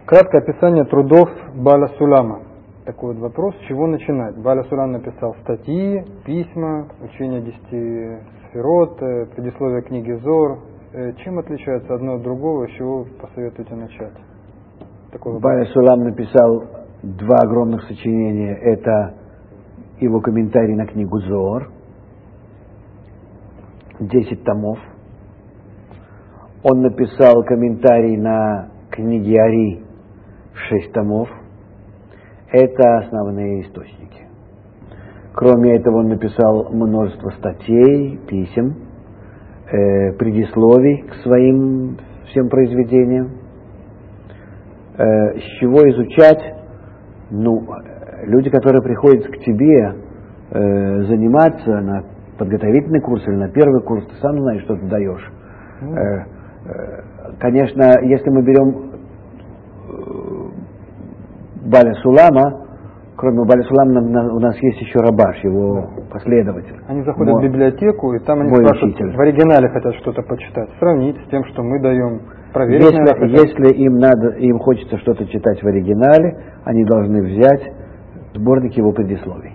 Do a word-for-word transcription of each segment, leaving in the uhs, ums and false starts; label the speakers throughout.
Speaker 1: Краткое описание трудов Бааля Сулама. Такой вот вопрос, с чего начинать? Бааля Сулам написал статьи, письма, учение десяти сферот, предисловие книги Зор. Чем отличается одно от другого, с чего посоветуете начать?
Speaker 2: Бааля Сулам написал два огромных сочинения. Это его комментарий на книгу Зор, десять томов. Он написал комментарий на книги Ари, шесть томов. Это основные источники. Кроме этого, он написал множество статей, писем, э, предисловий к своим всем произведениям. Э, с чего изучать? Ну, люди, которые приходят к тебе э, заниматься на подготовительный курс или на первый курс, ты сам знаешь, что ты даешь. Mm. Э, э, конечно, если мы берем Бааля Сулама, кроме Бааля Сулама у нас есть еще Рабаш, его да. последователь.
Speaker 1: Они заходят мой, в библиотеку, и там они спрашивают, в оригинале хотят что-то почитать, сравнить с тем, что мы даем. Проверить,
Speaker 2: если,
Speaker 1: наверное,
Speaker 2: если им надо, им хочется что-то читать в оригинале, они должны взять сборник его предисловий.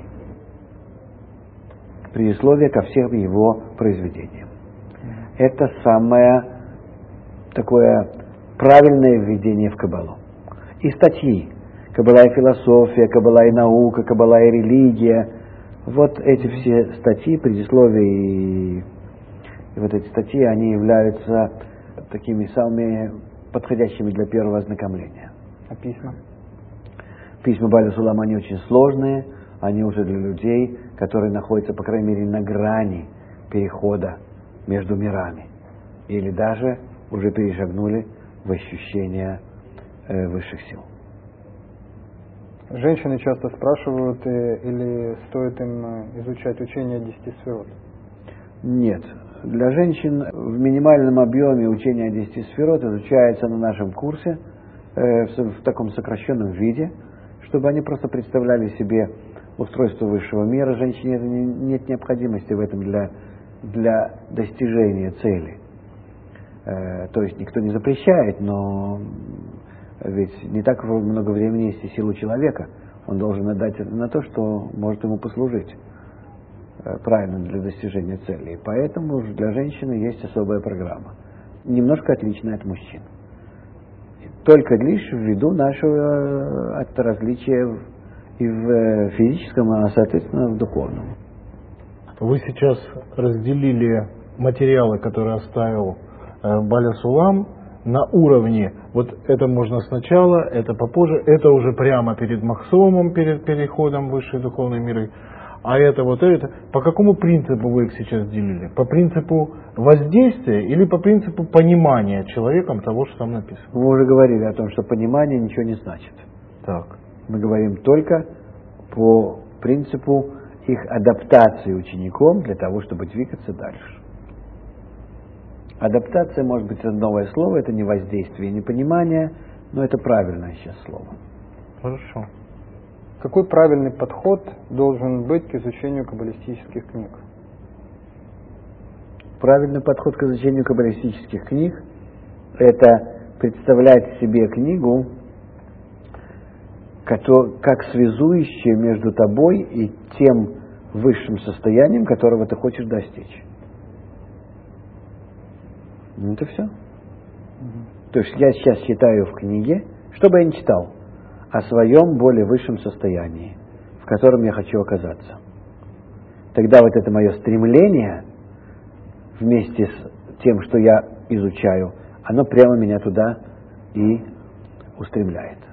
Speaker 2: Предисловие ко всем его произведениям. Это самое такое правильное введение в Каббалу. И статьи. Каббала и философия, Каббала и наука, Каббала и религия. Вот эти все статьи, предисловия и, и вот эти статьи, они являются такими самыми подходящими для первого ознакомления.
Speaker 1: А письма?
Speaker 2: Письма Бааля Сулама, они очень сложные, они уже для людей, которые находятся, по крайней мере, на грани перехода между мирами. Или даже уже перешагнули в ощущение э, высших сил.
Speaker 1: Женщины часто спрашивают, или стоит им изучать учение десяти сферот?
Speaker 2: Нет. Для женщин в минимальном объеме учение о десяти сферот изучается на нашем курсе э, в, в таком сокращенном виде, чтобы они просто представляли себе устройство высшего мира. Женщине не, нет необходимости в этом для, для достижения цели. Э, то есть никто не запрещает, но ведь не так много времени есть и силу человека. Он должен отдать это на то, что может ему послужить э, правильно для достижения цели. И поэтому для женщины есть особая программа, немножко отличная от мужчин. Только лишь ввиду нашего от различия в, и в физическом, а соответственно в духовном.
Speaker 3: Вы сейчас разделили материалы, которые оставил э, Бааля Сулам, на уровне, вот это можно сначала, это попозже, это уже прямо перед Махсомом, перед переходом в высшие духовные миры, а это вот это. По какому принципу вы их сейчас делили? По принципу воздействия или по принципу понимания человеком того, что там написано?
Speaker 2: Мы уже говорили о том, что понимание ничего не значит.
Speaker 3: Так.
Speaker 2: Мы говорим только по принципу их адаптации учеником для того, чтобы двигаться дальше. Адаптация, может быть, это новое слово, это не воздействие, не понимание, но это правильное сейчас слово.
Speaker 3: Хорошо.
Speaker 1: Какой правильный подход должен быть к изучению каббалистических книг?
Speaker 2: Правильный подход к изучению каббалистических книг – это представлять себе книгу как связующее между тобой и тем высшим состоянием, которого ты хочешь достичь. Ну, это все. Mm-hmm. То есть я сейчас читаю в книге, что бы я ни читал, о своем более высшем состоянии, в котором я хочу оказаться. Тогда вот это мое стремление вместе с тем, что я изучаю, оно прямо меня туда и устремляет.